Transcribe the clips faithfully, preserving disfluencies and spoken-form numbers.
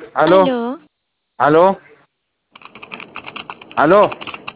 Aló, Aló, aló, aló,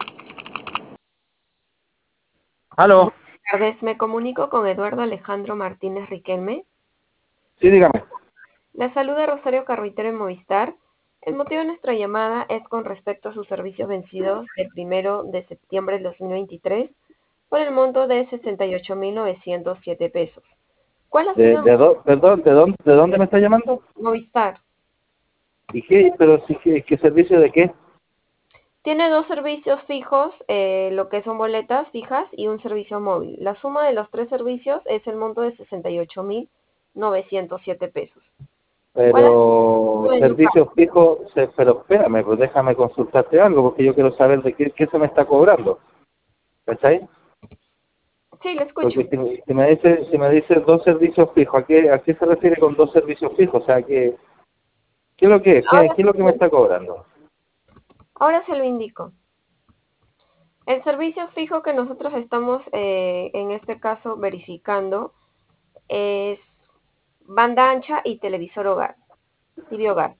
aló. Buenas tardes, me comunico con Eduardo Alejandro Martínez Riquelme. Sí, dígame. Le saluda Rosario Carruitero en Movistar. El motivo de nuestra llamada es con respecto a sus servicios vencidos del primero de septiembre del dos mil veintitrés por el monto de sesenta y ocho mil novecientos siete pesos. ¿Cuál ha ¿De, sido de, dó- perdón, ¿de dónde, de dónde me está llamando? Movistar? ¿Y qué? Pero sí, ¿qué, qué servicio de qué? Tiene dos servicios fijos, eh, lo que son boletas fijas y un servicio móvil. La suma de los tres servicios es el monto de sesenta y ocho mil novecientos siete pesos. ¿Cuál ha Pero sido el servicios fijos, se- pero espérame, pues déjame consultarte algo, porque yo quiero saber de qué, qué se me está cobrando. ¿Cachai? Sí, lo escucho. Porque si, me- si me dice, si me dice dos servicios fijos, ¿a qué, a qué se refiere con dos servicios fijos? O sea, ¿qué, qué es lo que es? ¿Qué, Ahora, qué es lo que me está cobrando? ahora se lo indico. El servicio fijo que nosotros estamos, eh, en este caso, verificando es banda ancha y televisor hogar, T V hogar.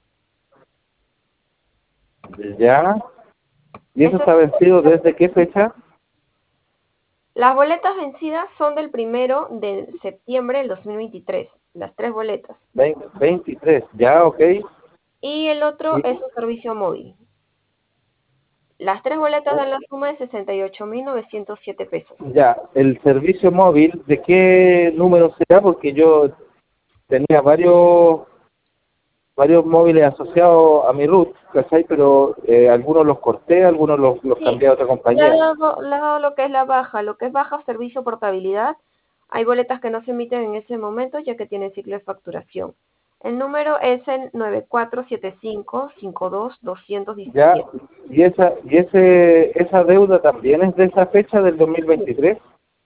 ¿Ya? ¿Y eso Eso- está vencido desde qué fecha? las boletas vencidas son del primero de septiembre del dos mil veintitrés, las tres boletas. veinte veintitrés, ya, ok. Y el otro Y, es un servicio móvil. Las tres boletas dan la suma de sesenta y ocho mil novecientos siete pesos. ya, el servicio móvil, ¿de qué número será? Porque yo tenía varios varios móviles asociados a mi root, ¿cachai? Pero eh, algunos los corté, algunos los, los Sí, cambié a otra le ha compañía. dado, le ha dado lo que es la baja, lo que es baja servicio portabilidad. Hay boletas que no se emiten en ese momento ya que tienen ciclo de facturación. El número es el nueve cuatro siete cinco cinco dos dos Ya, uno siete. y esa y ese esa deuda también es de esa fecha del dos mil veintitrés,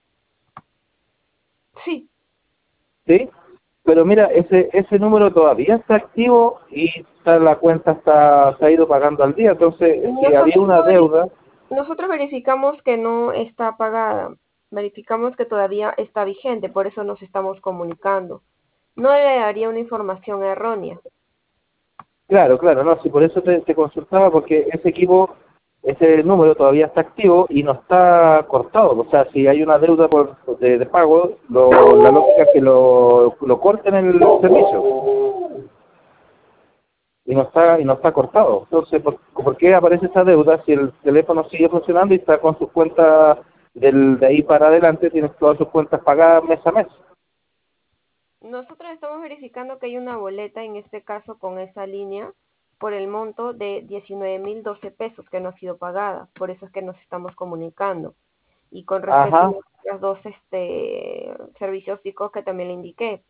Sí, ¿sí? Pero mira, ese ese número todavía está activo y está, la cuenta está se ha ido pagando al día. Entonces, si había nosotros, una no veri- deuda, nosotros verificamos que no está pagada, verificamos que todavía está vigente, por eso nos estamos comunicando. No le daría una información errónea. claro, claro, no, sí, por eso te, te consultaba, porque ese equipo, ese número todavía está activo y no está cortado. O sea, si hay una deuda por, de, de pago, lo, la lógica es que lo, lo corten el servicio y no está y no está cortado. Entonces, ¿por, por qué aparece esa deuda si el teléfono sigue funcionando y está con sus cuentas del, de ahí para adelante, tienes todas sus cuentas pagadas mes a mes? Nosotros estamos verificando que hay una boleta, en este caso con esa línea, por el monto de diecinueve mil doce pesos que no ha sido pagada. Por eso es que nos estamos comunicando. Y con respecto Ajá, a los dos este, servicios fijos que también le indiqué.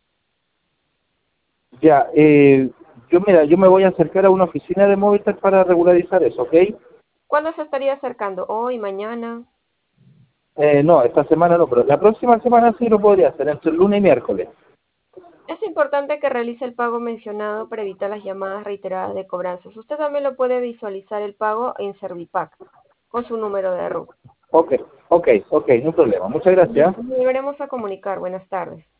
ya. Eh, yo, mira, yo me voy a acercar a una oficina de Movistar para regularizar eso, ¿ok? ¿Cuándo se estaría acercando? ¿Hoy, mañana? Eh, no, esta semana no, pero la próxima semana sí lo podría hacer, entre el lunes y miércoles. Es importante que realice el pago mencionado para evitar las llamadas reiteradas de cobranzas. Usted también lo puede visualizar el pago en Servipack con su número de R U T. Ok, ok, ok, no hay problema. Muchas gracias. Nos volveremos a comunicar. Buenas tardes.